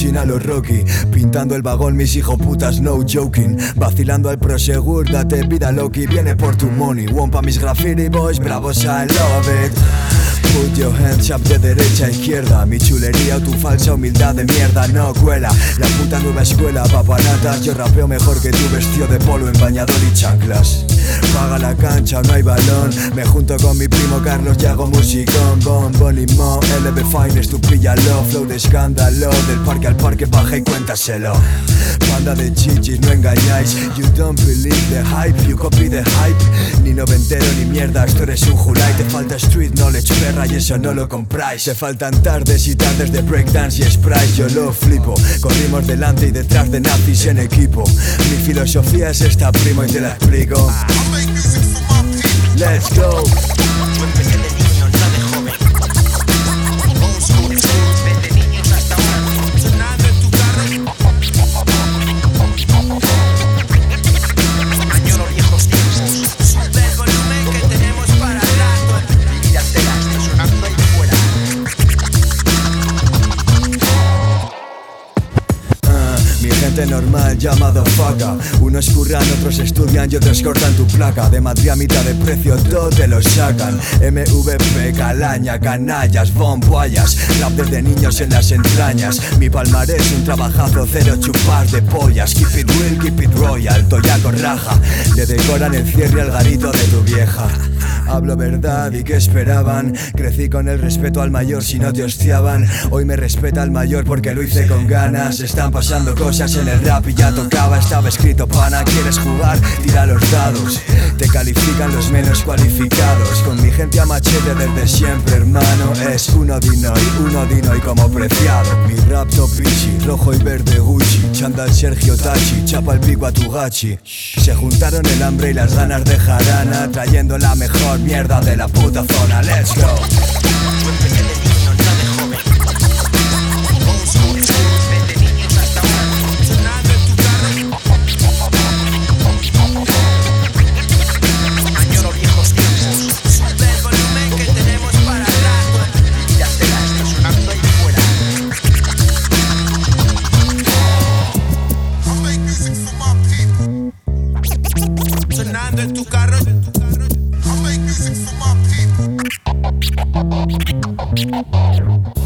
coaching a los Rocky, pintando el vagón mis hijoputas, no joking. Vacilando al prosegur, date vida Loki, viene por tu money. Wompa mis graffiti boys, bravos I love it. Put your hands up de derecha a izquierda. Mi chulería o tu falsa humildad de mierda no cuela. La puta nueva escuela, papanatas. Yo rapeo mejor que tú vestido de polo en bañador y chanclas. Paga la cancha o no hay balón. Me junto con mi primo Carlos y hago musicón. Bon y mo, LB Fines, tú píllalo. Flow de escándalo, del parque al parque baja y cuéntaselo. Banda de chichis, no engañáis. You don't believe the hype, you copy the hype. Ni noventero ni mierda, esto eres un Julai. Te falta street knowledge, perra, y eso no lo compráis. Te faltan tardes y tardes de breakdance y sprites. Yo lo flipo, corrimos delante y detrás de nazis en equipo. Mi filosofía es esta, primo, y te la explico. Let's go. Yo empecé de niño, no de joven. Old school, desde niños hasta ahora. Sonando en tu carro. Añoro viejos tiempos. Sube el volumen que tenemos para rato. Mi vida entera está sonando ahí fuera. Mi gente normal, llamado faca. Unos curran, otros estudian y otros cortan tu placa. De Madrid a mitad de precio, todo te lo sacan. MVP, calaña, canallas, bomboyas. Rap desde niños en las entrañas. Mi palmarés, un trabajazo, cero chupar de pollas. Keep it real, keep it royal, toyaco raja. Le decoran el cierre al garito de tu vieja. Hablo verdad y qué esperaban. Crecí con el respeto al mayor si no te hostiaban. Hoy me respeta el mayor porque lo hice con ganas. Están pasando cosas en el rap y ya tocaba. Estaba escrito pana, ¿quieres jugar? Tira los dados. Te califican los menos cualificados. Con mi gente a machete desde siempre, hermano. Es uno dino y como preciado. Mi rap topichi, rojo y verde Gucci. Chandal Sergio Tachi, chapa el pico a tu gachi. Se juntaron el hambre y las ganas de jarana, trayendo la mejor mierda de la puta zona. Let's go. Yo empecé de niño, no de joven. Old school, desde niños hasta ahora. Sonando en tu carro. Añoro viejos tiempos. Sube el volumen que tenemos para rato. Mi vida entera está sonando ahí fuera. Sonando en tu carro. I make music for my people.